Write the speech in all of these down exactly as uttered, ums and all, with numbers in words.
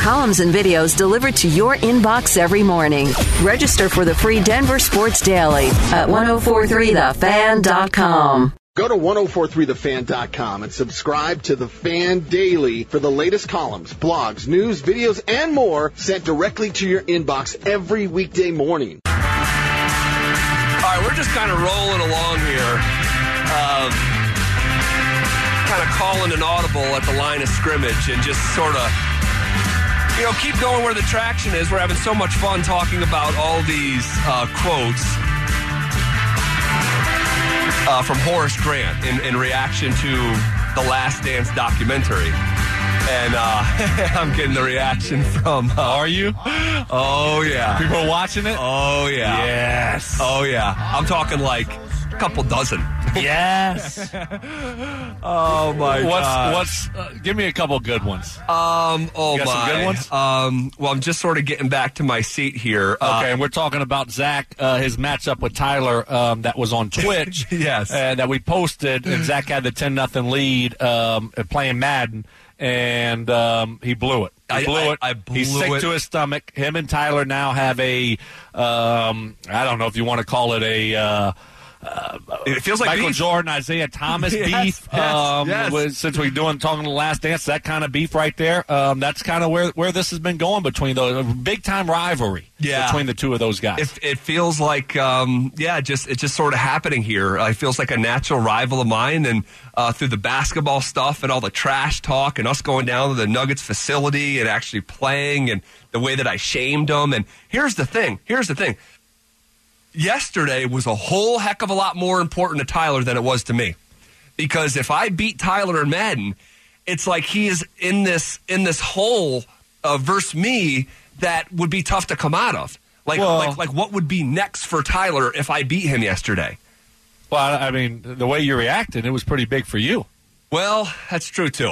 columns and videos delivered to your inbox every morning. Register for the free Denver Sports Daily at ten forty-three the fan dot com. Go to ten forty-three the fan dot com and subscribe to The Fan Daily for the latest columns, blogs, news, videos, and more sent directly to your inbox every weekday morning. All right, we're just kind of rolling along here. Um, kind of calling an audible at the line of scrimmage and just sort of, you know, keep going where the traction is. We're having so much fun talking about all these uh, quotes uh, from Horace Grant in, in reaction to the Last Dance documentary. And uh, I'm getting the reaction from... Uh, Are you? Oh, yeah. People are watching it? Oh, yeah. Yes. Oh, yeah. I'm talking like a couple dozen. Yes. Oh, my what's, God. What's? Uh, give me a couple good ones. Um, oh, You got my. some good ones? Um, well, I'm just sort of getting back to my seat here. Uh, Okay, and we're talking about Zach, uh, his matchup with Tyler um, that was on Twitch. Yes. Uh, that we posted, and Zach had the ten nothing lead um, playing Madden, and um, he blew it. He I- blew I- it. I blew He's sick it. to his stomach. Him and Tyler now have a, um, I don't know if you want to call it a... Uh, Uh, It feels like Michael beef. Jordan, Isaiah Thomas Yes, beef. yes, um, yes. with- since we're doing talking the Last Dance, that kind of beef right there. Um, that's kind of where where this has been going between those, a big time rivalry Yeah. between the two of those guys. It, it feels like, um, yeah, just it's just sort of happening here. Uh, it feels like a natural rival of mine, and uh, through the basketball stuff and all the trash talk and us going down to the Nuggets facility and actually playing and the way that I shamed them. And here's the thing. Here's the thing. Yesterday was a whole heck of a lot more important to Tyler than it was to me. Because if I beat Tyler in Madden, it's like he is in this in this hole uh, versus me that would be tough to come out of. Like, Well- like, like what would be next for Tyler if I beat him yesterday? well, I mean, the way you reacted, it was pretty big for you. Well, that's true too.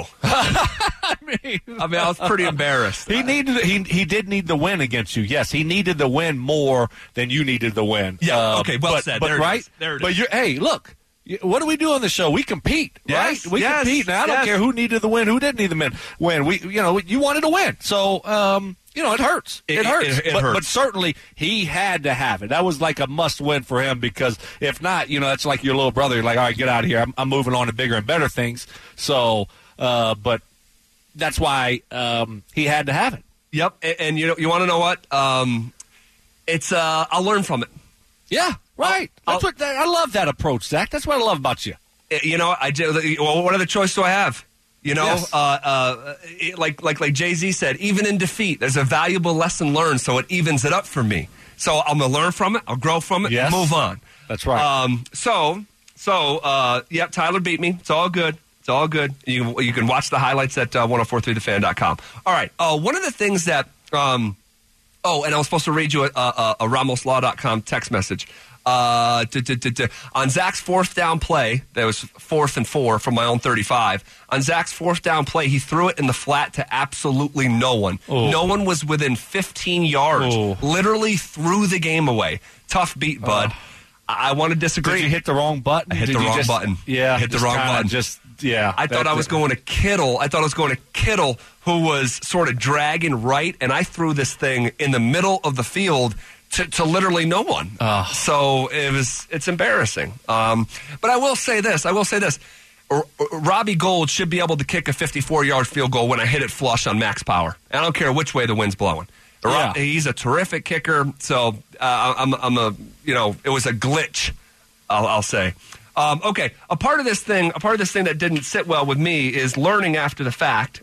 I mean, I mean, I was pretty embarrassed. he needed he he did need the win against you. Yes, he needed the win more than you needed the win. Yeah, Uh, okay, well but, said. But There it right, is. There it but is. you hey, look. y- What do we do on the show? We compete, Yes, right? We yes, compete. Now, I don't yes. care who needed the win, who didn't need the win. Win. We, you know, you wanted to win, so um, you know, it hurts. It, It- hurts. it- it but, hurts. but certainly, he had to have it. That was like a must-win for him because if not, you know, it's like your little brother. You're like, all right, get out of here. I'm, I'm moving on to bigger and better things. So, uh, but that's why um, he had to have it. Yep, and, and you know, you want to know what? Um, it's uh, I'll learn from it. Yeah, right. I'll- That's what I love that approach, Zach. That's what I love about you. Uh, You know, I ju- well, what other choice do I have? You know, Yes. uh, uh, it- like like like Jay-Z said, even in defeat, there's a valuable lesson learned, so it evens it up for me. So I'm gonna learn from it, I'll grow from it, Yes. and move on. That's right. Um, so so uh, yep, Tyler beat me. It's all good. It's all good. You you can watch the highlights at uh, ten forty-three the fan dot com. All right. Uh, one of the things that um, oh, and I was supposed to read you a, a, a Ramos Law dot com text message. Uh, to, to, to, to, on Zach's fourth down play, that was fourth and four from my own thirty-five. On Zach's fourth down play, he threw it in the flat to absolutely no one. Oh. No one was within fifteen yards. Oh. Literally threw the game away. Tough beat, bud. I, I want to disagree. Did you hit the wrong button? I hit Did the you wrong just- button. Yeah, Hit the just wrong kinda button. Just yeah. I thought That- I was going to Kittle. I thought I was going to Kittle, who was sort of dragging right, and I threw this thing in the middle of the field to, to literally no one. Oh. So it was it's embarrassing. Um, but I will say this. I will say this. R- R- Robbie Gould should be able to kick a fifty-four-yard field goal when I hit it flush on max power. I don't care which way the wind's blowing. Yeah. He's a terrific kicker. So uh, I'm, I'm a you know it was a glitch. I'll, I'll say. Um, okay, a part of this thing, a part of this thing that didn't sit well with me is learning after the fact.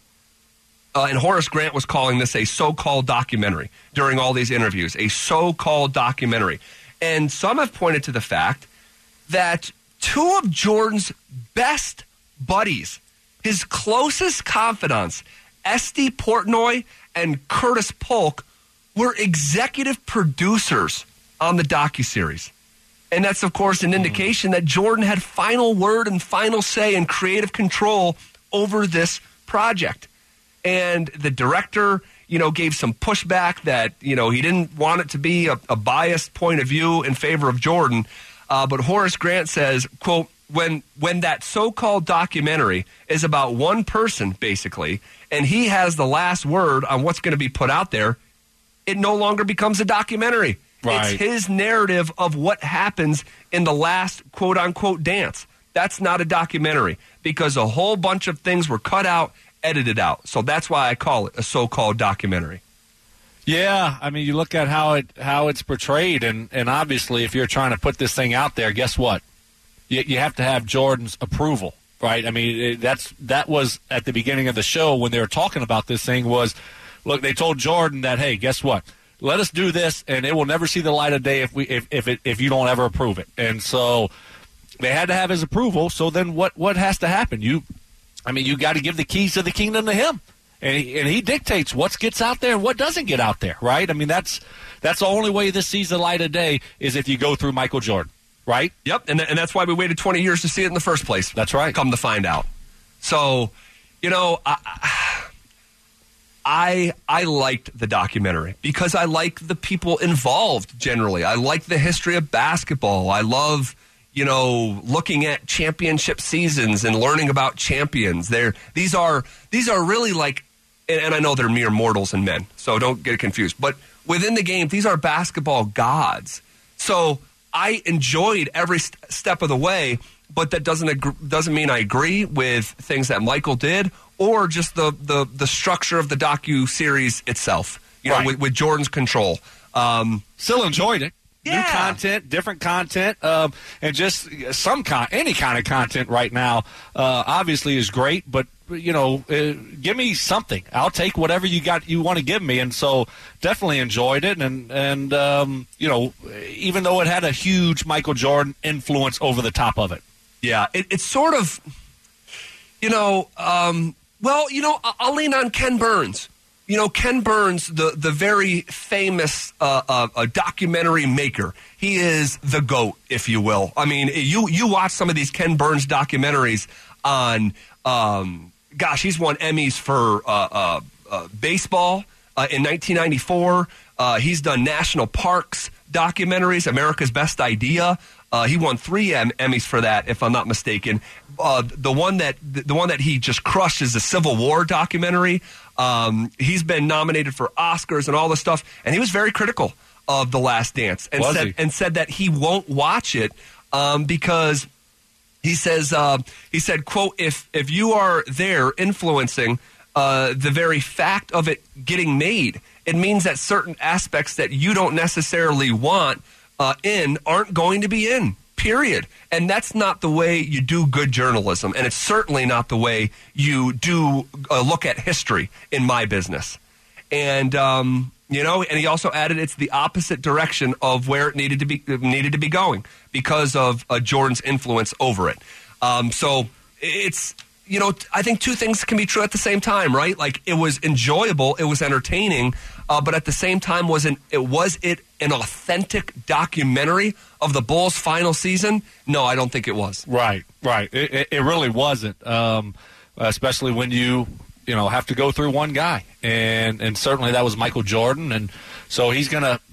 Uh, and Horace Grant was calling this a so-called documentary during all these interviews, a so-called documentary. And some have pointed to the fact that two of Jordan's best buddies, his closest confidants, Esty Portnoy and Curtis Polk, were executive producers on the docuseries. And that's, of course, an indication that Jordan had final word and final say and creative control over this project. And the director, you know, gave some pushback that, you know, he didn't want it to be a, a biased point of view in favor of Jordan. Uh, but Horace Grant says, quote, when when that so-called documentary is about one person, basically, and he has the last word on what's going to be put out there, it no longer becomes a documentary. Right. It's his narrative of what happens in the last quote-unquote dance. That's not a documentary because a whole bunch of things were cut out, edited out. So that's why I call it a so-called documentary. Yeah, I mean, you look at how it how it's portrayed, and, and obviously if you're trying to put this thing out there, guess what? You, you have to have Jordan's approval, right? I mean, it, that's that was at the beginning of the show when they were talking about this thing was, look, they told Jordan that, hey, guess what? Let us do this, and it will never see the light of day if we if if, it, if you don't ever approve it. And so they had to have his approval. So then what, what has to happen? You, I mean, you got to give the keys to the kingdom to him. And he, and he dictates what gets out there and what doesn't get out there, right? I mean, that's that's the only way this sees the light of day is if you go through Michael Jordan, right? Yep, and, and that's why we waited twenty years to see it in the first place. That's right. Come to find out. So, you know, I, I, I liked the documentary because I like the people involved generally. I like the history of basketball. I love, you know, looking at championship seasons and learning about champions. They're, these are these are really like, and, and I know they're mere mortals and men, so don't get confused. But within the game, these are basketball gods. So I enjoyed every st- step of the way, but that doesn't ag- doesn't mean I agree with things that Michael did or just the the, the structure of the docu-series itself, you know, right. with, with Jordan's control. Um, Still enjoyed it. Yeah. New content, different content, um, and just some con- any kind of content right now uh, obviously is great, but, you know, uh, give me something. I'll take whatever you got you want to give me, and so definitely enjoyed it, and, and um, you know, even though it had a huge Michael Jordan influence over the top of it. Yeah, it, it's sort of, you know, um, well, you know, I'll lean on Ken Burns. You know, Ken Burns, the, the very famous uh, uh, uh, documentary maker, he is the GOAT, if you will. I mean, you you watch some of these Ken Burns documentaries on, um, gosh, he's won Emmys for uh, uh, uh, baseball uh, in nineteen ninety-four. Uh, he's done national parks documentaries, America's Best Idea. Uh, he won three em- Emmys for that, if I'm not mistaken. Uh, the one that the one that he just crushed is the Civil War documentary. Um, he's been nominated for Oscars and all this stuff, and he was very critical of The Last Dance and was said he? and said that he won't watch it um, because he says uh, he said, quote, if if you are there influencing uh, the very fact of it getting made, it means that certain aspects that you don't necessarily want uh, in aren't going to be in. Period. And that's not the way you do good journalism. And it's certainly not the way you do uh, look at history in my business. And, um, you know, and he also added it's the opposite direction of where it needed to be needed to be going because of uh, Jordan's influence over it. Um, so it's, you know, I think two things can be true at the same time, right? Like it was enjoyable, it was entertaining, uh, but at the same time, wasn't it was it an authentic documentary of the Bulls' final season? No, I don't think it was. Right, right. It, it, it really wasn't, um, especially when you, you know, have to go through one guy. And, and certainly that was Michael Jordan. And so he's going to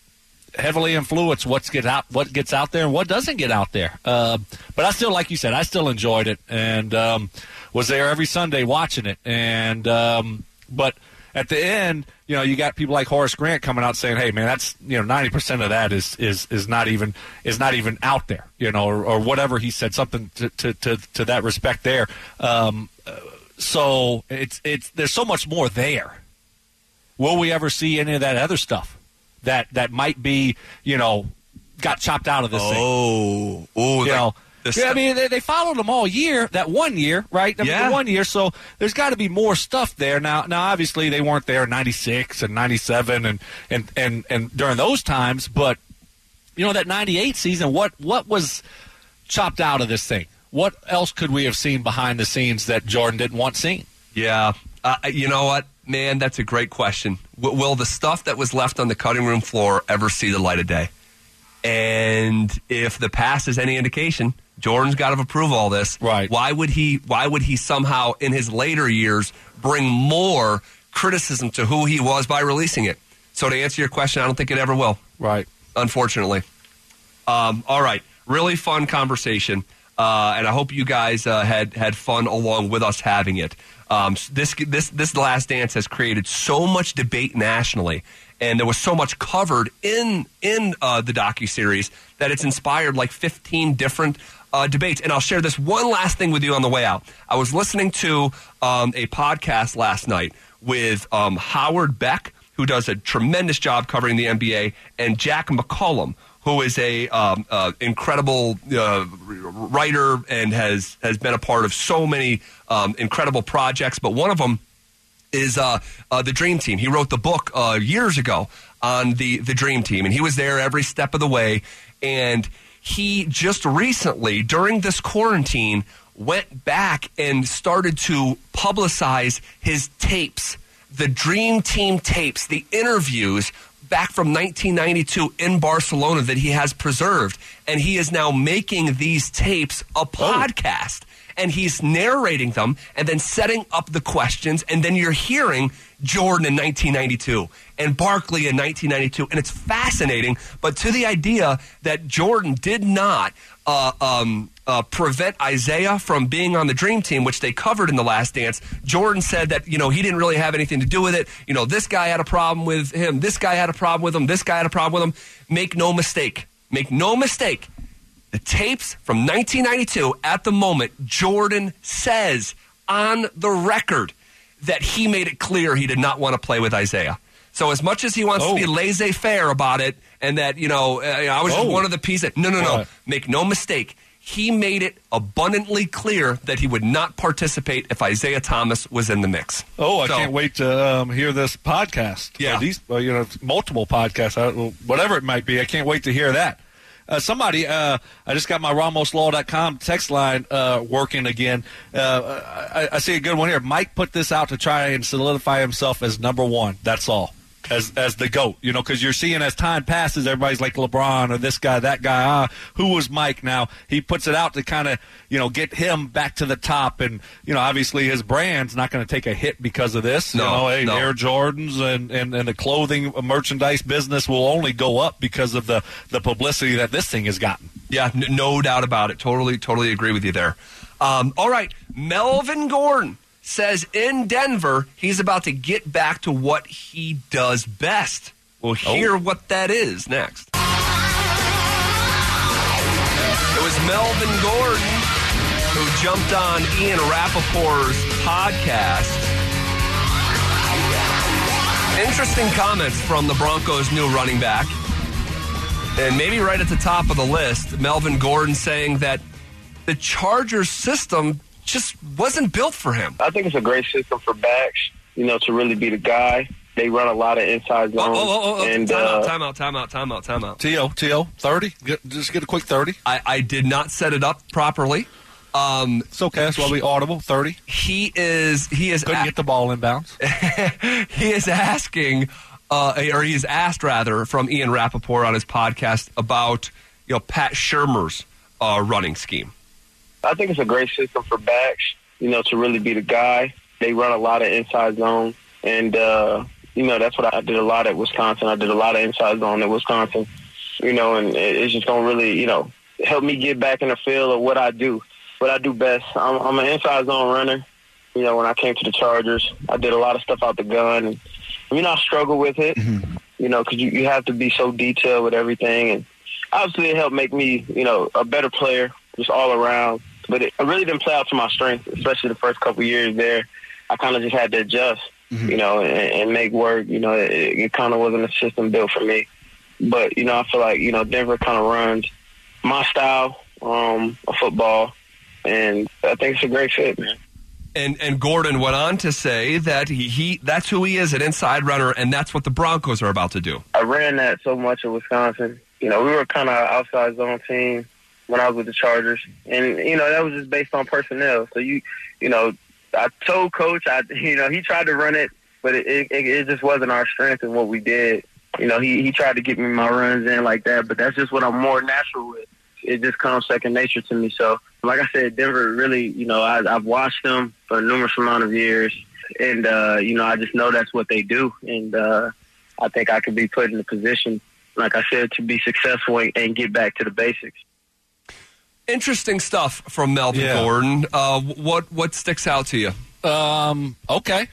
heavily influence what's get out, what gets out there and what doesn't get out there. Uh, but I still, like you said, I still enjoyed it and um, was there every Sunday watching it. And um, but at the end, you know, you got people like Horace Grant coming out saying, "Hey, man, that's you know, ninety percent of that is is is not even is not even out there," you know, or, or whatever he said, something to to to, to that respect there. Um, so it's it's there's so much more there. Will we ever see any of that other stuff that that might be, you know, got chopped out of this thing? Oh, oh, you like know. the Yeah, I mean, they, they followed them all year, that one year, right? I mean, Yeah. the one year, so there's got to be more stuff there. Now, now, obviously, they weren't there in ninety-six and ninety-seven and, and, and, and during those times, but, you know, that ninety-eight season, what, what was chopped out of this thing? What else could we have seen behind the scenes that Jordan didn't want seen? Yeah. Uh, you know what, man, that's a great question. W- will the stuff that was left on the cutting room floor ever see the light of day? And if the past is any indication, Jordan's got to approve all this. Right. Why would he why would he somehow in his later years bring more criticism to who he was by releasing it? So to answer your question, I don't think it ever will. Right. Unfortunately. Um, all right. Really fun conversation. uh, and I hope you guys uh, had had fun along with us having it. Um, this this this Last Dance has created so much debate nationally, and there was so much covered in in uh, the docuseries that it's inspired like fifteen different uh, debates. And I'll share this one last thing with you on the way out. I was listening to um, a podcast last night with um, Howard Beck, who does a tremendous job covering the N B A, and Jack McCollum, who is a um, uh, incredible uh, writer and has, has been a part of so many um, incredible projects. But one of them is uh, uh, the Dream Team. He wrote the book uh, years ago on the, the Dream Team, and he was there every step of the way. And he just recently, during this quarantine, went back and started to publicize his tapes, the Dream Team tapes, the interviews back from nineteen ninety-two in Barcelona that he has preserved. And he is now making these tapes a podcast. Oh. And he's narrating them and then setting up the questions. And then you're hearing Jordan in nineteen ninety-two and Barkley in nineteen ninety-two. And it's fascinating. But to the idea that Jordan did not uh, um, uh, prevent Isaiah from being on the Dream Team, which they covered in The Last Dance. Jordan said that, you know, he didn't really have anything to do with it. You know, this guy had a problem with him. This guy had a problem with him. This guy had a problem with him. Make no mistake. Make no mistake. The tapes from nineteen ninety-two, at the moment, Jordan says on the record that he made it clear he did not want to play with Isaiah. So as much as he wants oh. to be laissez-faire about it and that, you know, uh, I was oh. just one of the pieces. No, no, no. What? Make no mistake. He made it abundantly clear that he would not participate if Isaiah Thomas was in the mix. Oh, I so, can't wait to um, hear this podcast. Yeah. Uh, these, uh, you know, multiple podcasts, uh, whatever it might be. I can't wait to hear that. Uh, somebody, uh, I just got my Ramos Law dot com text line uh, working again. Uh, I, I see a good one here. Mike put this out to try and solidify himself as number one. That's all. As as the GOAT, you know, because you're seeing as time passes, everybody's like LeBron or this guy, that guy. Ah, who was Mike now? He puts it out to kind of, you know, get him back to the top. And, you know, obviously his brand's not going to take a hit because of this. No, you know, hey, no. Air Jordans and, and, and the clothing merchandise business will only go up because of the, the publicity that this thing has gotten. Yeah, n- no doubt about it. Totally, totally agree with you there. Um, all right, Melvin Gordon says in Denver he's about to get back to what he does best. We'll hear oh. what that is next. It was Melvin Gordon who jumped on Ian Rappaport's podcast. Interesting comments from the Broncos' new running back. And maybe right at the top of the list, Melvin Gordon saying that the Chargers system just wasn't built for him. I think it's a great system for backs, you know, to really be the guy. They run a lot of inside zones. Oh, oh, oh, oh. And, time, uh, out, time out, time out, time out, time out. T O, T O, thirty? Get, just get a quick thirty. I, I did not set it up properly. Um, it's okay. That's why we audible, thirty. He is, he is. Couldn't a- get the ball in bounds. He is asking, uh, or he is asked, rather, from Ian Rappaport on his podcast about, you know, Pat Shurmur's uh, running scheme. I think it's a great system for backs, you know, to really be the guy. They run a lot of inside zone, and, uh, you know, that's what I did a lot at Wisconsin. I did a lot of inside zone at Wisconsin, you know, and it's just going to really, you know, help me get back in the feel of what I do, what I do best. I'm, I'm an inside zone runner. You know, when I came to the Chargers, I did a lot of stuff out the gun, and, you know, I struggle with it, mm-hmm. you know, because you, you have to be so detailed with everything, and obviously it helped make me, you know, a better player just all around. But it really didn't play out to my strength, especially the first couple of years there. I kind of just had to adjust, mm-hmm. you know, and, and make work. You know, it, it kind of wasn't a system built for me. But, you know, I feel like, you know, Denver kind of runs my style um, of football, and I think it's a great fit, man. And and Gordon went on to say that he, he that's who he is, an inside runner, and that's what the Broncos are about to do. I ran that so much at Wisconsin. You know, we were kind of an outside zone team when I was with the Chargers. And, you know, that was just based on personnel. So, you you know, I told Coach, I you know, he tried to run it, but it, it, it just wasn't our strength in what we did. You know, he, he tried to get me my runs in like that, but that's just what I'm more natural with. It just comes second nature to me. So, like I said, Denver really, you know, I, I've watched them for a numerous amount of years. And, uh, you know, I just know that's what they do. And uh, I think I could be put in a position, like I said, to be successful and, and get back to the basics. Interesting stuff from Melvin Yeah. Gordon. Uh, what what sticks out to you? Um, okay.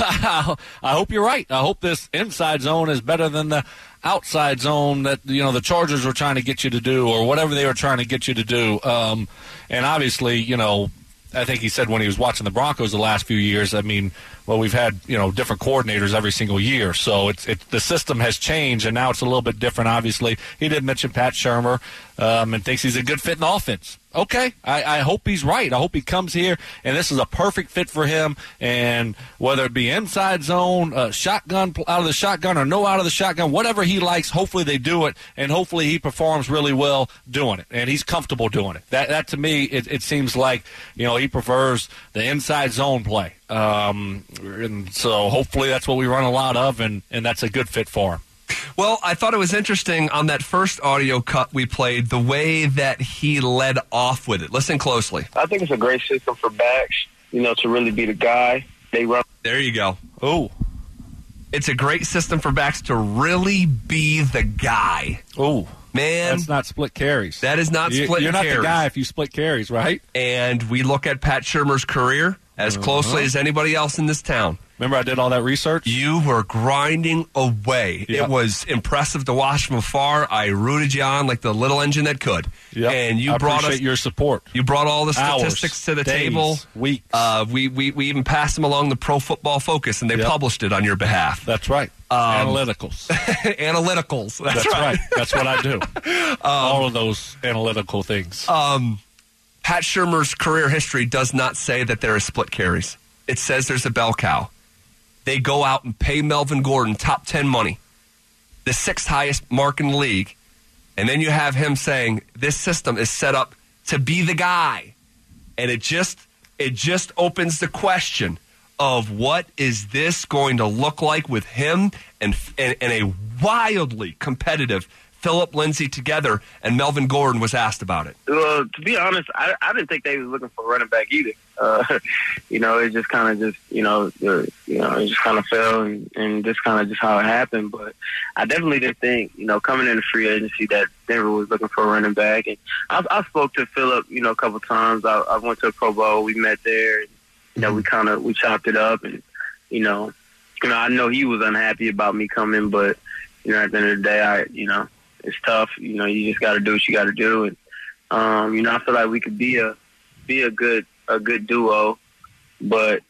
I hope you're right. I hope this inside zone is better than the outside zone that, you know, the Chargers were trying to get you to do or whatever they were trying to get you to do. Um, and obviously, you know, I think he said when he was watching the Broncos the last few years, I mean, well, we've had, you know, different coordinators every single year. So it's it, the system has changed, and now it's a little bit different, obviously. He did mention Pat Shurmur um, and thinks he's a good fit in the offense. Okay, I, I hope he's right. I hope he comes here, and this is a perfect fit for him. And whether it be inside zone, uh, shotgun, out of the shotgun, or no out of the shotgun, whatever he likes, hopefully they do it, and hopefully he performs really well doing it, and he's comfortable doing it. That, that to me, it, it seems like, you know, he prefers the inside zone play. Um, and so hopefully that's what we run a lot of, and, and that's a good fit for him. Well, I thought it was interesting on that first audio cut we played, the way that he led off with it. Listen closely. I think it's a great system for backs, you know, to really be the guy. They run. There you go. Oh, It's a great system for backs to really be the guy. oh, Man, that's not split carries. that is not You- split You're not carries. the guy if you split carries, right? And we look at Pat Shurmur's career as Uh-huh. closely as anybody else in this town. Remember I did all that research? You were grinding away. Yep. It was impressive to watch from afar. I rooted you on like the little engine that could. Yep. And you I brought appreciate us your support. You brought all the Hours, statistics to the days, table. weeks. Uh, we, we we even passed them along the Pro Football Focus, and they Yep. published it on your behalf. That's right. Um, Analyticals. Analyticals. That's, That's right. That's what I do. all of those analytical things. Um, Pat Shurmur's career history does not say that there is split carries. It says there's a bell cow. They go out and pay Melvin Gordon top ten money, the sixth highest mark in the league. And then you have him saying this system is set up to be the guy. And it just it just opens the question of what is this going to look like with him and and, and a wildly competitive Philip Lindsay together, and Melvin Gordon was asked about it. Well, to be honest, I, I didn't think they was looking for a running back either. Uh, you know, it just kind of just, you know, the, you know, it just kind of fell, and, and just kind of just how it happened. But I definitely didn't think, you know, coming into free agency that Denver was looking for a running back. And I, I spoke to Philip, you know, a couple times. I, I went to a Pro Bowl. We met there. And, you know, we kind of we chopped it up, and you know, you know, I know he was unhappy about me coming, but you know, at the end of the day, I, you know. It's tough, you know. You just got to do what you got to do, and um, you know, I feel like we could be a be a good a good duo, but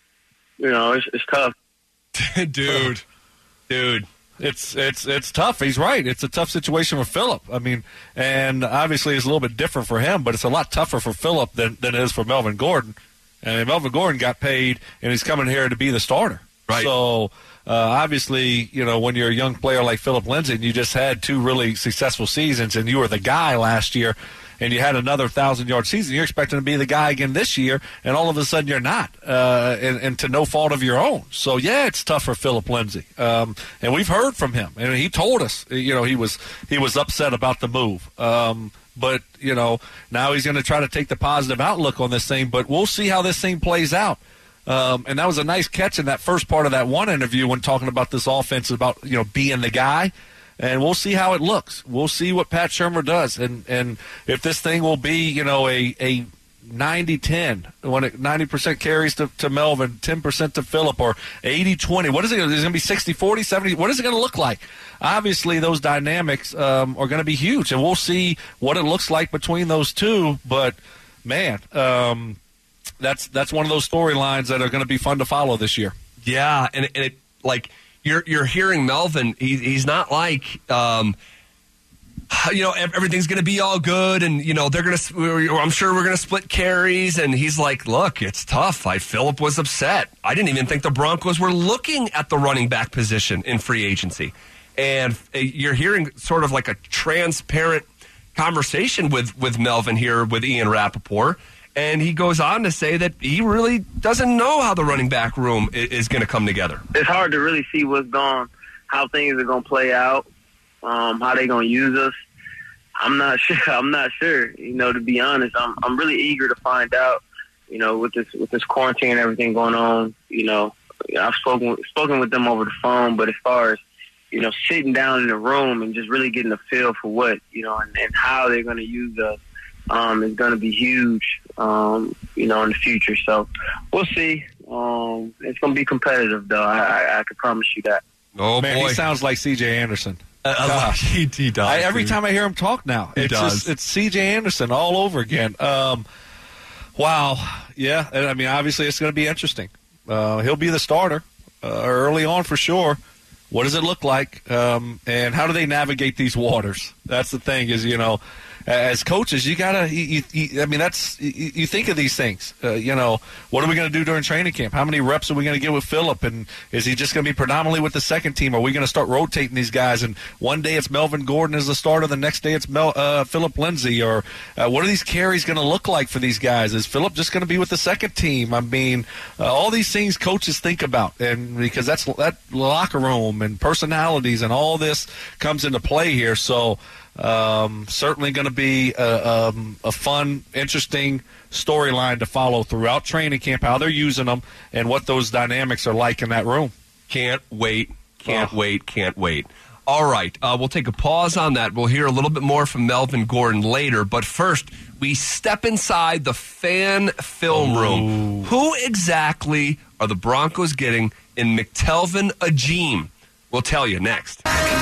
you know, it's, it's tough. dude, dude, It's it's it's tough. He's right. It's a tough situation for Philip. I mean, and obviously it's a little bit different for him, but it's a lot tougher for Philip than, than it is for Melvin Gordon. And Melvin Gordon got paid, and he's coming here to be the starter. Right. So uh, obviously, you know, when you're a young player like Philip Lindsay, and you just had two really successful seasons, and you were the guy last year, and you had another thousand-yard season, you're expecting to be the guy again this year, and all of a sudden you're not, uh, and, and to no fault of your own. So, yeah, it's tough for Philip Lindsay. Um, and we've heard from him, and he told us, you know, he was he was upset about the move. Um, but, you know, now he's going to try to take the positive outlook on this thing, but we'll see how this thing plays out. Um, and that was a nice catch in that first part of that one interview when talking about this offense, about, you know, being the guy. And we'll see how it looks. We'll see what Pat Shurmur does. And and if this thing will be, you know, a a ninety ten, when it, ninety percent carries to, to Melvin, ten percent to Phillip, or eighty twenty. What is it? Is it going to be sixty forty, seventy? What is it going to look like? Obviously, those dynamics um, are going to be huge. And we'll see what it looks like between those two. But, man, um, that's that's one of those storylines that are going to be fun to follow this year. Yeah, and, and it, like, you're you're hearing Melvin, he, he's not like, um, you know, everything's going to be all good, and, you know, they're going to, I'm sure we're going to split carries, and he's like, look, it's tough. I, Phillip was upset. I didn't even think the Broncos were looking at the running back position in free agency. And you're hearing sort of like a transparent conversation with, with Melvin here with Ian Rappaport. And he goes on to say that he really doesn't know how the running back room is, is going to come together. It's hard to really see what's going, how things are going to play out, um, how they're going to use us. I'm not sure. I'm not sure. You know, to be honest, I'm I'm really eager to find out. You know, with this with this quarantine and everything going on. You know, I've spoken spoken with them over the phone, but as far as, you know, sitting down in the room and just really getting a feel for what, you know, and, and how they're going to use us. um, is going to be huge, um, you know, in the future. So we'll see. Um, it's going to be competitive, though. I, I, I can promise you that. Oh, man, boy. he sounds like C J Anderson. Uh, he, he does. I, every time I hear him talk now, he it's does. just, it's C J Anderson all over again. Um, wow. Yeah. And I mean, obviously, it's going to be interesting. Uh, he'll be the starter uh, early on for sure. What does it look like? Um, and how do they navigate these waters? That's the thing is, you know, as coaches, you got to, you, you, I mean, that's, you, you think of these things. Uh, you know, what are we going to do during training camp? How many reps are we going to get with Phillip? And is he just going to be predominantly with the second team? Are we going to start rotating these guys? And one day it's Melvin Gordon as the starter, the next day it's Mel, uh, Phillip Lindsay. Or uh, what are these carries going to look like for these guys? Is Phillip just going to be with the second team? I mean, uh, all these things coaches think about, and because that's that locker room and personalities and all this comes into play here. So, Um, certainly going to be a, um, a fun, interesting storyline to follow throughout training camp, how they're using them, and what those dynamics are like in that room. Can't wait, can't Oh. wait, can't wait. All right, uh, we'll take a pause on that. We'll hear a little bit more from Melvin Gordon later, but first, we step inside the fan film room. Who exactly are the Broncos getting in McTelvin Agim? We'll tell you next.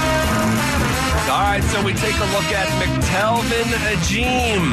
All right, so we take a look at McTelvin Agim,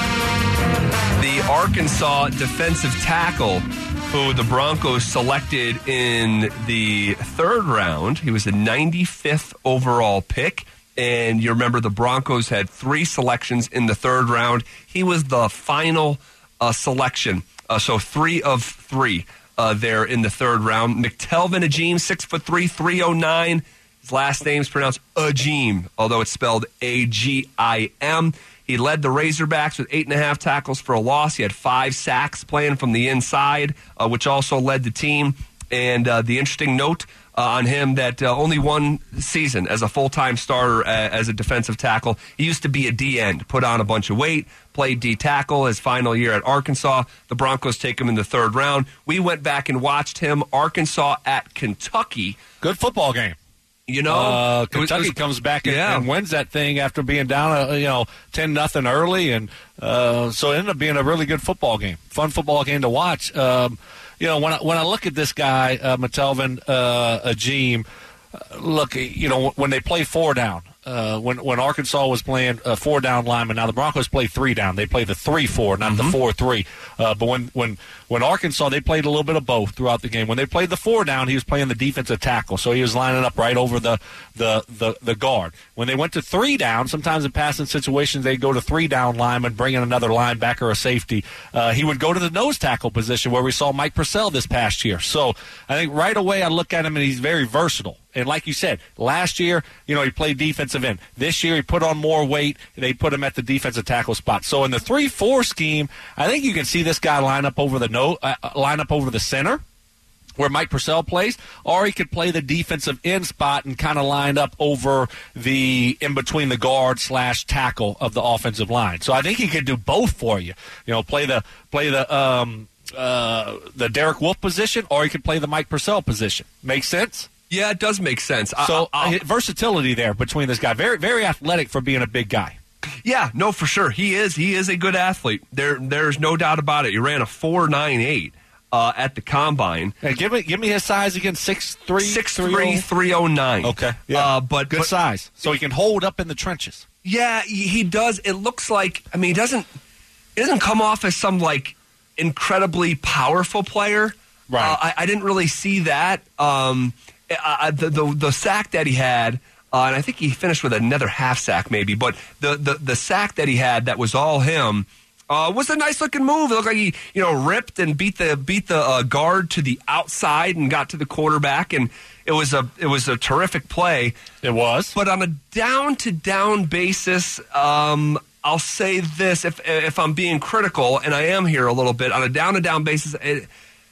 the Arkansas defensive tackle who the Broncos selected in the third round. He was the ninety-fifth overall pick, and you remember the Broncos had three selections in the third round. He was the final uh, selection, uh, so three of three uh, there in the third round. McTelvin Agim, six foot three, three oh nine. His last name's pronounced Agim, although it's spelled A G I M. He led the Razorbacks with eight and a half tackles for a loss. He had five sacks playing from the inside, uh, which also led the team. And uh, the interesting note uh, on him that uh, only one season as a full-time starter uh, as a defensive tackle. He used to be a D-end, put on a bunch of weight, played D-tackle his final year at Arkansas. The Broncos take him in the third round. We went back and watched him, Arkansas at Kentucky. Good football game. You know, uh, it was- Kentucky it was- comes back and, yeah. and wins that thing after being down, uh, you know, ten nothing early, and uh, so it ended up being a really good football game, fun football game to watch. Um, you know, when I, when I look at this guy, uh, McTelvin uh, Agim, uh, look, you know, when they play four down. Uh, when when Arkansas was playing uh, four down lineman, now the Broncos play three down. They play the three four, not mm-hmm. the four three. Uh, but when when when Arkansas, they played a little bit of both throughout the game. When they played the four down, he was playing the defensive tackle, so he was lining up right over the the the, the guard. When they went to three down, sometimes in passing situations they go to three down lineman, bring in another linebacker or safety. Uh, he would go to the nose tackle position where we saw Mike Purcell this past year. So I think right away I look at him and he's very versatile. And like you said, last year, you know, he played defensive end. This year, he put on more weight, and they put him at the defensive tackle spot. So in the three four scheme, I think you can see this guy line up over the no, uh, line up over the center, where Mike Purcell plays, or he could play the defensive end spot and kind of line up over the in between the guard slash tackle of the offensive line. So I think he could do both for you. You know, play the play the um, uh, the Derek Wolfe position, or he could play the Mike Purcell position. Make sense? Yeah, it does make sense. So I, uh, versatility there between this guy. Very, very athletic for being a big guy. Yeah, no, for sure. He is. He is a good athlete. There, there's no doubt about it. He ran a four nine eight uh, at the combine. Hey, give me, give me his size again. Six three, six three, three oh nine. Okay, yeah, uh, but good but, size, so he can hold up in the trenches. Yeah, he, he does. It looks like. I mean, he doesn't. He doesn't come off as some like incredibly powerful player. Right. Uh, I, I didn't really see that. Um, Uh, the, the the sack that he had, uh, and I think he finished with another half sack maybe, but the, the, the sack that he had that was all him uh, was a nice looking move. It looked like he you know ripped and beat the beat the uh, guard to the outside and got to the quarterback, and it was a it was a terrific play. It was, but on a down to down basis, um, I'll say this: if if I'm being critical, and I am here a little bit on a down to down basis, it,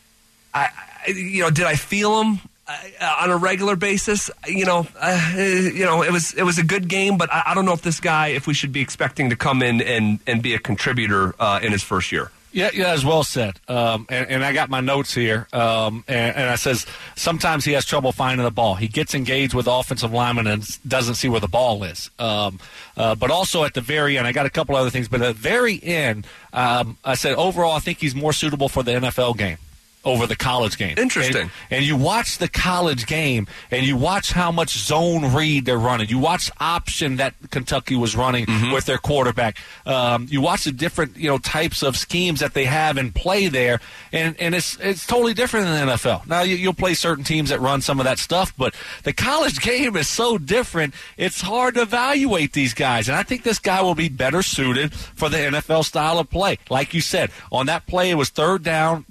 I, I you know did I feel him? Uh, on a regular basis, you know, uh, you know, it was it was a good game, but I, I don't know if this guy, if we should be expecting to come in and, and be a contributor uh, in his first year. Yeah, yeah, as well said. Um, and, and I got my notes here, um, and, and I says sometimes he has trouble finding the ball. He gets engaged with the offensive lineman and doesn't see where the ball is. Um, uh, but also at the very end, I got a couple other things, but at the very end, um, I said overall I think he's more suitable for the N F L game over the college game. Interesting. And, and you watch the college game, and you watch how much zone read they're running. You watch option that Kentucky was running mm-hmm. with their quarterback. Um, you watch the different, you know, types of schemes that they have in play there, and, and it's it's totally different than the N F L. Now, you, you'll play certain teams that run some of that stuff, but the college game is so different, it's hard to evaluate these guys. And I think this guy will be better suited for the N F L style of play. Like you said, on that play, it was third down.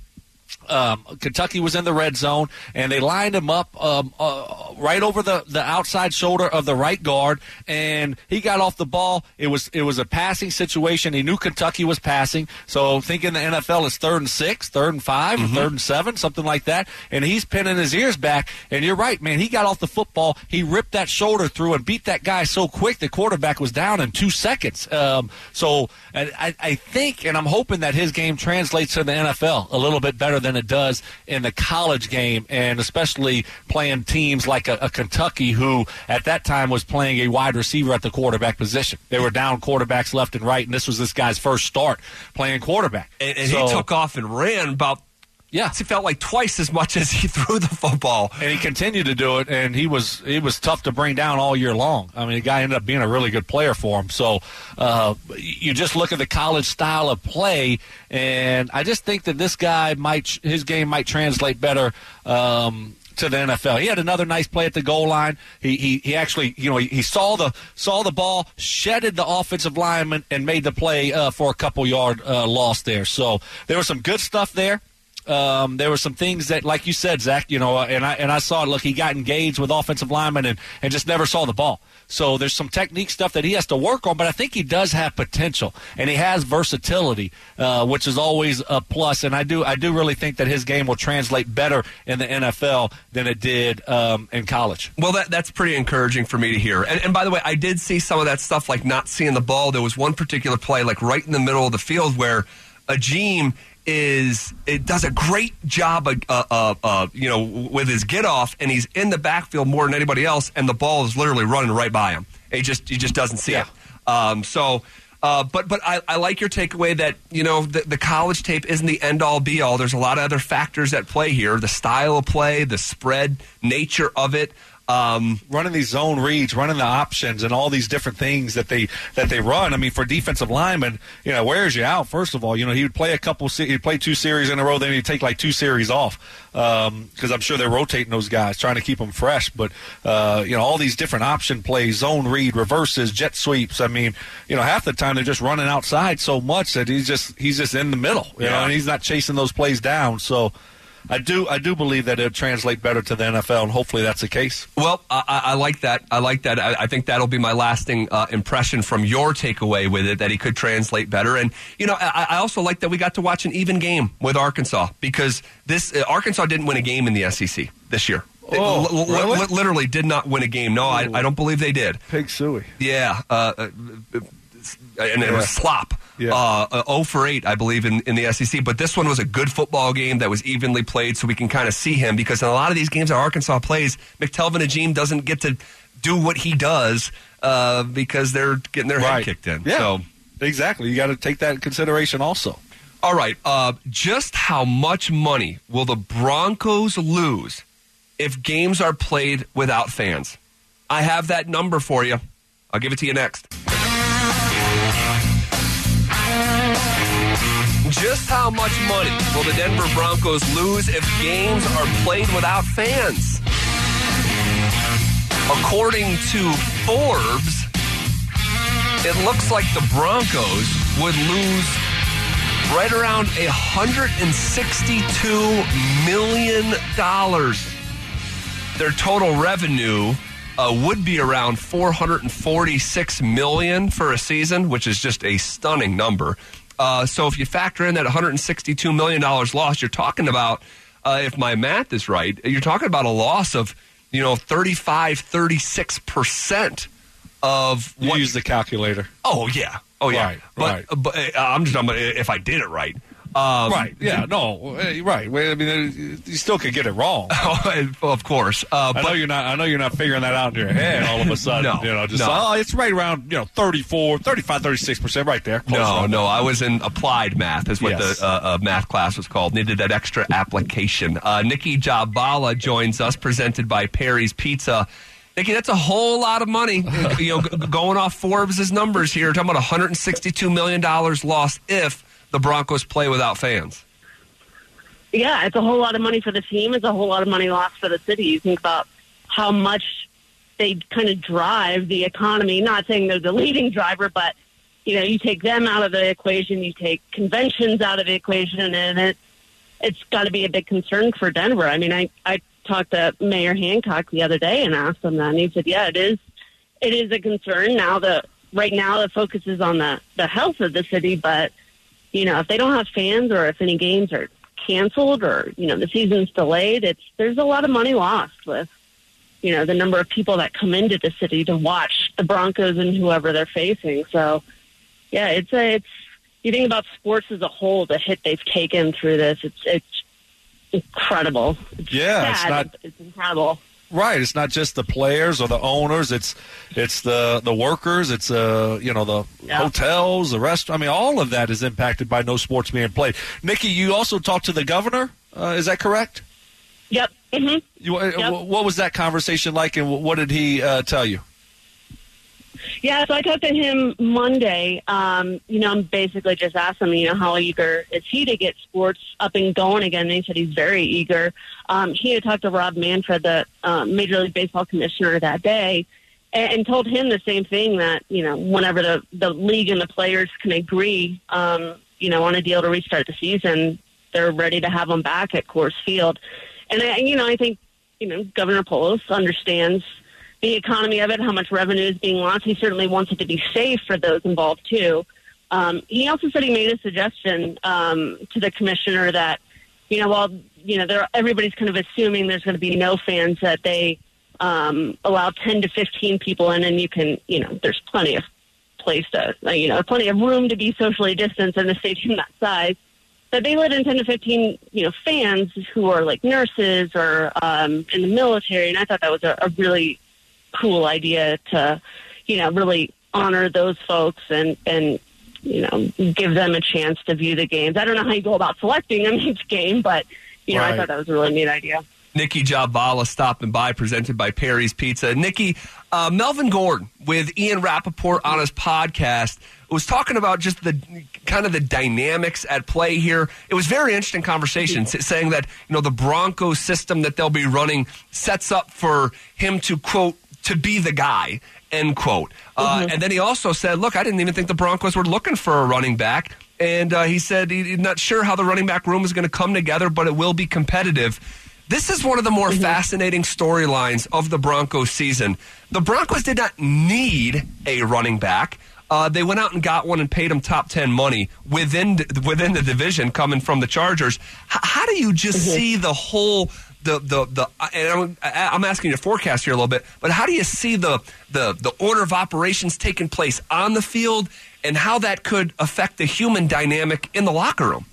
Um, Kentucky was in the red zone, and they lined him up um, uh, right over the, the outside shoulder of the right guard, and he got off the ball. It was it was a passing situation. He knew Kentucky was passing, so thinking the N F L is third and six, third and five, mm-hmm. third and seven, something like that, and he's pinning his ears back, and you're right, man. He got off the football. He ripped that shoulder through and beat that guy so quick the quarterback was down in two seconds. Um, so I, I think, and I'm hoping that his game translates to the N F L a little bit better than it does in the college game, and especially playing teams like a, a Kentucky, who at that time was playing a wide receiver at the quarterback position. They were down quarterbacks left and right, and this was this guy's first start playing quarterback. And, and so, he took off and ran about, yeah, it felt like twice as much as he threw the football. And he continued to do it, and he was he was tough to bring down all year long. I mean, the guy ended up being a really good player for him. So uh, you just look at the college style of play, and I just think that this guy might his game might translate better um, to the N F L. He had another nice play at the goal line. He he, he actually, you know, he, he saw the saw the ball, shedded the offensive lineman, and made the play uh, for a couple yard uh, loss there. So there was some good stuff there. Um, there were some things that, like you said, Zach, you know, and I and I saw it. Look, he got engaged with offensive linemen and, and just never saw the ball. So there's some technique stuff that he has to work on, but I think he does have potential, and he has versatility, uh, which is always a plus. And I do I do really think that his game will translate better in the N F L than it did um, in college. Well, that that's pretty encouraging for me to hear. And, and by the way, I did see some of that stuff, like not seeing the ball. There was one particular play, like right in the middle of the field, where Ajeem is it does a great job of, uh, uh, uh, you know, with his get off, and he's in the backfield more than anybody else, and the ball is literally running right by him. He just he just doesn't see yeah. it. Um, so, uh, but but I, I like your takeaway that, you know, the, the college tape isn't the end all be all. There's a lot of other factors at play here: the style of play, the spread nature of it. Um, running these zone reads, running the options, and all these different things that they that they run. I mean, for defensive linemen, you know, wears you out. First of all, you know, he would play a couple, he'd play two series in a row, then he'd take like two series off because um, I'm sure they're rotating those guys, trying to keep them fresh. But uh, you know, all these different option plays, zone read, reverses, jet sweeps. I mean, you know, half the time they're just running outside so much that he's just he's just in the middle, you yeah. know, and he's not chasing those plays down. So. I do I do believe that it would translate better to the N F L, and hopefully that's the case. Well, I, I like that. I like that. I, I think that'll be my lasting uh, impression from your takeaway with it, that he could translate better. And, you know, I, I also like that we got to watch an even game with Arkansas, because this uh, Arkansas didn't win a game in the S E C this year. Oh, it, really? li- literally did not win a game. No, I, I don't believe they did. Pig suey. Yeah. Uh, uh, and it yeah. was slop. Yeah. Uh, oh for eight, I believe, in, in the S E C. But this one was a good football game that was evenly played, so we can kind of see him. Because in a lot of these games that Arkansas plays, McTelvin Ajeem doesn't get to do what he does uh, because they're getting their right. head kicked in. Yeah, so, exactly. You got to take that in consideration also. All right. Uh, just how much money will the Broncos lose if games are played without fans? I have that number for you. I'll give it to you next. Just how much money will the Denver Broncos lose if games are played without fans? According to Forbes, it looks like the Broncos would lose right around one hundred sixty-two million dollars. Their total revenue uh, would be around four hundred forty-six million dollars for a season, which is just a stunning number. Uh, so if you factor in that one hundred sixty-two million dollars loss, you're talking about, uh, if my math is right, you're talking about a loss of, you know, thirty-five, thirty-six percent of you what... use the calculator. Oh, yeah. Oh, yeah. Right, but, right. but uh, I'm just talking about if I did it right. Um, right. Yeah. No. Right. I mean, you still could get it wrong. Oh, of course. Uh, I but know you're not. I know you're not figuring that out in your head all of a sudden. No, you know, just no. oh, it's right around you know thirty-four, thirty-five, thirty-six percent right there. Close no, enough. no. I was in applied math, is what Yes. the uh, uh, math class was called. Needed that extra application. Uh, Nikki Jabala joins us, presented by Perry's Pizza. Nikki, that's a whole lot of money. You know, g- going off Forbes' numbers here, talking about one hundred sixty-two million dollars lost if the Broncos play without fans. Yeah, it's a whole lot of money for the team. It's a whole lot of money lost for the city. You think about how much they kind of drive the economy. Not saying they're the leading driver, but, you know, you take them out of the equation, you take conventions out of the equation, and it, it's got to be a big concern for Denver. I mean, I, I talked to Mayor Hancock the other day and asked him that, and he said, yeah, it is it is a concern. Now, the right now the focus is on the, the health of the city, but, you know, if they don't have fans or if any games are canceled or, you know, the season's delayed, it's there's a lot of money lost with, you know, the number of people that come into the city to watch the Broncos and whoever they're facing. So, yeah, it's a, it's you think about sports as a whole, the hit they've taken through this, it's it's incredible. It's Yeah, sad, it's not it's incredible. right. It's not just the players or the owners. It's it's the the workers. It's uh you know the Yeah. hotels, the restaurant. I mean, all of that is impacted by no sports being played. Nikki, you also talked to the governor. Uh, is that correct? Yep. hmm You, uh, Yep. What was that conversation like, and what did he uh, tell you? Yeah, so I talked to him Monday. Um, you know, I'm basically just asked him, you know, how eager is he to get sports up and going again? And he said he's very eager. Um, he had talked to Rob Manfred, the uh, Major League Baseball commissioner that day, and, and told him the same thing, that, you know, whenever the, the league and the players can agree, um, you know, on a deal to restart the season, they're ready to have them back at Coors Field. And, I, you know, I think, you know, Governor Polis understands the economy of it, how much revenue is being lost. He certainly wants it to be safe for those involved, too. Um, he also said he made a suggestion um, to the commissioner that, you know, while, you know, there, everybody's kind of assuming there's going to be no fans, that they um, allow ten to fifteen people in, and you can, you know, there's plenty of place to, you know, plenty of room to be socially distanced in a stadium that size. But they let in ten to fifteen, you know, fans who are like nurses or um, in the military, and I thought that was a, a really cool idea to, you know, really honor those folks and, and, you know, give them a chance to view the games. I don't know how you go about selecting them each game, but, you know, Right. I thought that was a really neat idea. Nikki Jabala stopping by, presented by Perry's Pizza. Nikki, uh, Melvin Gordon with Ian Rappaport on his podcast was talking about just the kind of the dynamics at play here. It was very interesting conversation, s- saying that, you know, the Broncos system that they'll be running sets up for him to, quote, to be the guy, end quote. Uh, Mm-hmm. and then he also said, look, I didn't even think the Broncos were looking for a running back. And uh, he said he- he's not sure how the running back room is going to come together, but it will be competitive. This is one of the more Mm-hmm. fascinating storylines of the Broncos season. The Broncos did not need a running back. Uh, they went out and got one and paid him top ten money within within the division, coming from the Chargers. H- how do you just Mm-hmm. see the whole the the the? And I'm, I'm asking you to forecast here a little bit, but how do you see the the the order of operations taking place on the field, and how that could affect the human dynamic in the locker room?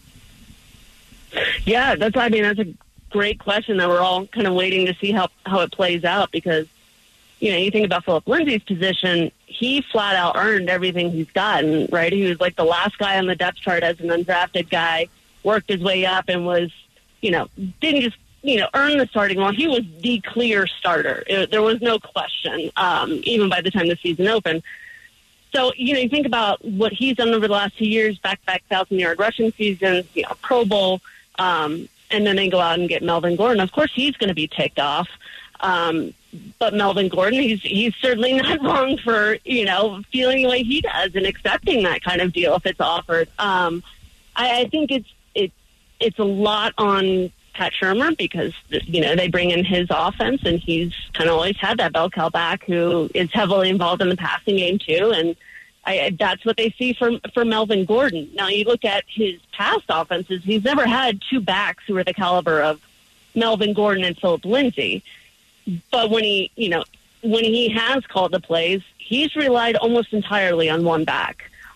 Yeah, that's, I mean, that's a great question that we're all kind of waiting to see how, how it plays out, because, you know, you think about Philip Lindsay's position, he flat out earned everything he's gotten, right? He was like the last guy on the depth chart as an undrafted guy, worked his way up and was, you know, didn't just, you know, earn the starting role. He was the clear starter. It, there was no question, um, even by the time the season opened. So, you know, you think about what he's done over the last two years, back-to-back thousand-yard rushing seasons, you know, Pro Bowl, um, and then they go out and get Melvin Gordon. Of course, he's going to be ticked off. Um, but Melvin Gordon, he's he's certainly not wrong for, you know, feeling the way he does and accepting that kind of deal if it's offered. Um, I, I think it's it, it's a lot on Pat Shurmur because, you know, they bring in his offense, and he's kind of always had that bell cow back who is heavily involved in the passing game too, and I, that's what they see for for Melvin Gordon. Now, you look at his past offenses, he's never had two backs who are the caliber of Melvin Gordon and Philip Lindsay. But when he, you know, when he has called the plays, he's relied almost entirely on one back.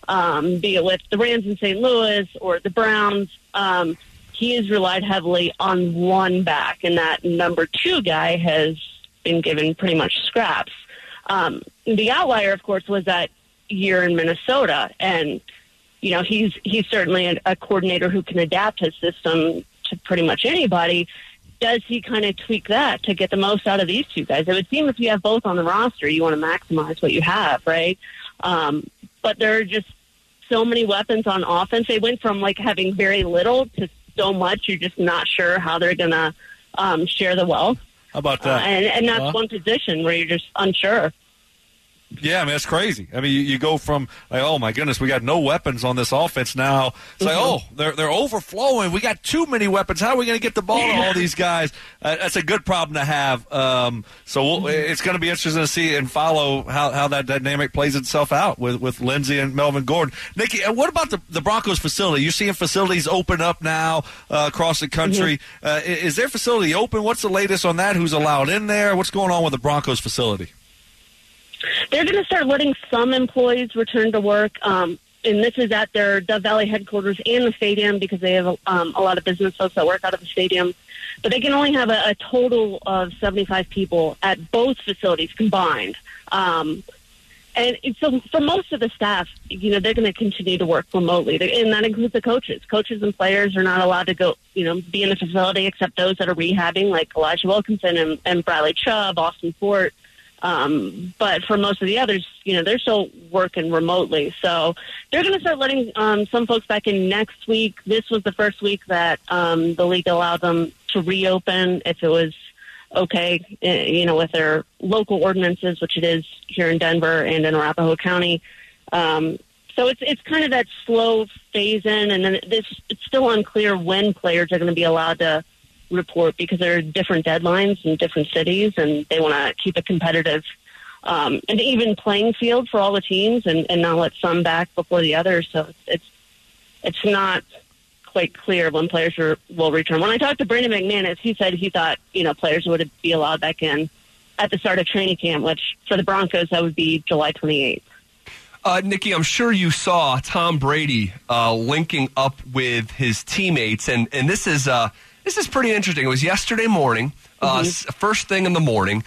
um, be it with the Rams in Saint Louis or the Browns. Um, he has relied heavily on one back, and that number two guy has been given pretty much scraps. Um, the outlier, of course, was that year in Minnesota, and you know he's he's certainly a, a coordinator who can adapt his system to pretty much anybody. Does he kind of tweak that to get the most out of these two guys? It would seem if you have both on the roster, you want to maximize what you have, right? Um, but there are just so many weapons on offense. They went from like having very little to so much. You're just not sure how they're going to um, share the wealth. How about that? Uh, and, and that's huh? one position where you're just unsure. Yeah, I mean, that's crazy. I mean, you, you go from, like, oh, my goodness, we got no weapons on this offense now. It's mm-hmm. like, oh, they're they're overflowing. We got too many weapons. How are we going to get the ball to all these guys? Uh, that's a good problem to have. Um, so we'll, mm-hmm. it's going to be interesting to see and follow how, how that dynamic plays itself out with, with Lindsey and Melvin Gordon. Nikki, what about the, the Broncos facility? You're seeing facilities open up now uh, across the country. Mm-hmm. Uh, is their facility open? What's the latest on that? Who's allowed in there? What's going on with the Broncos facility? They're going to start letting some employees return to work, um, and this is at their Dove Valley headquarters and the stadium because they have um, a lot of business folks that work out of the stadium. But they can only have a, a total of seventy-five people at both facilities combined. Um, and so for most of the staff, you know, they're going to continue to work remotely, and that includes the coaches. Coaches and players are not allowed to go, you know, be in the facility except those that are rehabbing, like Elijah Wilkinson and, and Bradley Chubb, Austin Fort. Um, but for most of the others, you know, they're still working remotely. So they're going to start letting um, some folks back in next week. This was the first week that um, the league allowed them to reopen if it was okay, you know, with their local ordinances, which it is here in Denver and in Arapahoe County. Um, so it's it's kind of that slow phase in, and then this it's still unclear when players are going to be allowed to report because there are different deadlines in different cities, and they want to keep a competitive um, and even playing field for all the teams, and, and not let some back before the others. So it's it's, it's not quite clear when players are, will return. When I talked to Brandon McManus, he said he thought you know players would be allowed back in at the start of training camp, which for the Broncos that would be July twenty-eighth. Uh, Nikki, I'm sure you saw Tom Brady uh, linking up with his teammates, and and this is. Uh, This is pretty interesting. It was yesterday morning, uh, mm-hmm. first thing in the morning,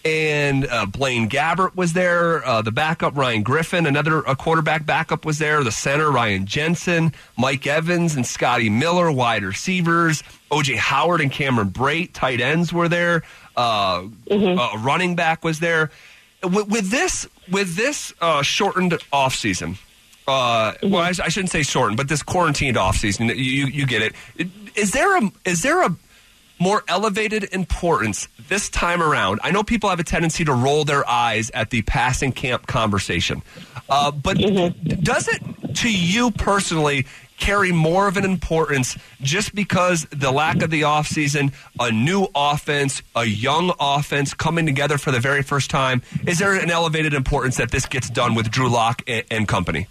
and uh, Blaine Gabbert was there, uh, the backup Ryan Griffin, another a quarterback backup was there, the center Ryan Jensen, Mike Evans and Scotty Miller, wide receivers, O J Howard and Cameron Brate, tight ends were there, uh, mm-hmm. uh, running back was there. With, with this, with this uh, shortened offseason, Uh, well, I, I shouldn't say shortened, but this quarantined off season, you you get it. Is there a is there a more elevated importance this time around? I know people have a tendency to roll their eyes at the passing camp conversation, uh, but mm-hmm. does it to you personally carry more of an importance just because the lack of the offseason, a new offense, a young offense coming together for the very first time? Is there an elevated importance that this gets done with Drew Lock and, and company?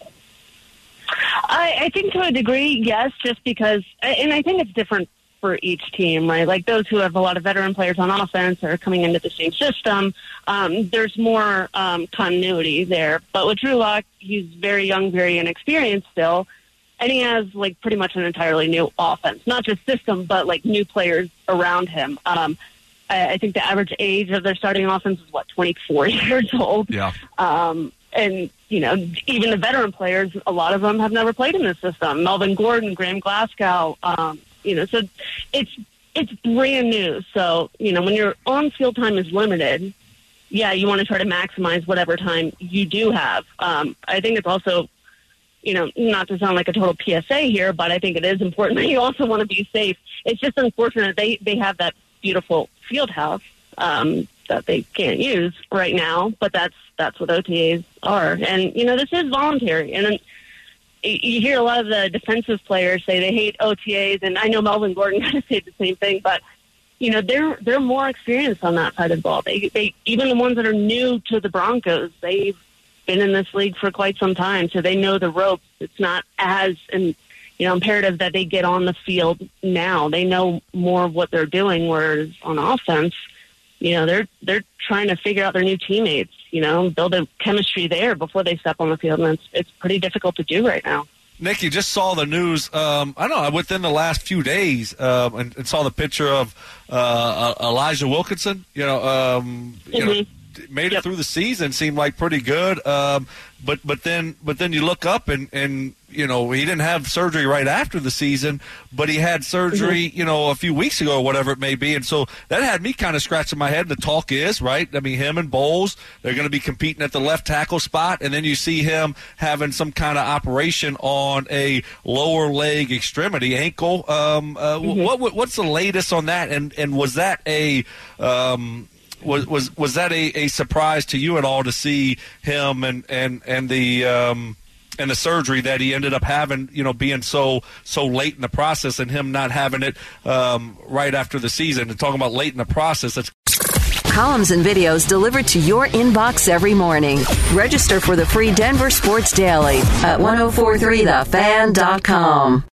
I, I think to a degree, yes, just because, and I think it's different for each team, right? Like those who have a lot of veteran players on offense are coming into the same system. Um, there's more um, continuity there. But with Drew Lock, he's very young, very inexperienced still, and he has like pretty much an entirely new offense, not just system, but like new players around him. Um, I, I think the average age of their starting offense is what, twenty-four years old. Yeah. Um, And, you know, even the veteran players, a lot of them have never played in this system. Melvin Gordon, Graham Glasgow, um, you know, so it's it's brand new. So, you know, when your on-field time is limited, yeah, you want to try to maximize whatever time you do have. Um, I think it's also, you know, not to sound like a total P S A here, but I think it is important that you also want to be safe. It's just unfortunate they, they have that beautiful field house um, that they can't use right now, but that's that's what O T As are. And, you know, this is voluntary. And you hear a lot of the defensive players say they hate O T As, and I know Melvin Gordon kind of said the same thing, but, you know, they're they're more experienced on that side of the ball. They, they even the ones that are new to the Broncos, they've been in this league for quite some time, so they know the ropes. It's not as and you know imperative that they get on the field now. They know more of what they're doing, whereas on offense, you know, they're they're trying to figure out their new teammates, you know, build a chemistry there before they step on the field, and it's, it's pretty difficult to do right now. Nick, you just saw the news, um, I don't know, within the last few days, um, and, and saw the picture of uh, Elijah Wilkinson, you know, um, you mm-hmm. know, made it yep. through the season, seemed like pretty good. Um, but but then but then you look up and, and you know, he didn't have surgery right after the season, but he had surgery, mm-hmm. you know, a few weeks ago or whatever it may be. And so that had me kind of scratching my head. The talk is, right, I mean, him and Bowles, they're going to be competing at the left tackle spot, and then you see him having some kind of operation on a lower leg extremity, ankle. Um, uh, mm-hmm. what What's the latest on that? And, and was that a um, – Was was was that a, a surprise to you at all to see him and and and the um, and the surgery that he ended up having, you know, being so so late in the process, and him not having it um, right after the season? And talking about late in the process, that's columns and videos delivered to your inbox every morning. Register for the free Denver Sports Daily at ten forty-three the fan dot com.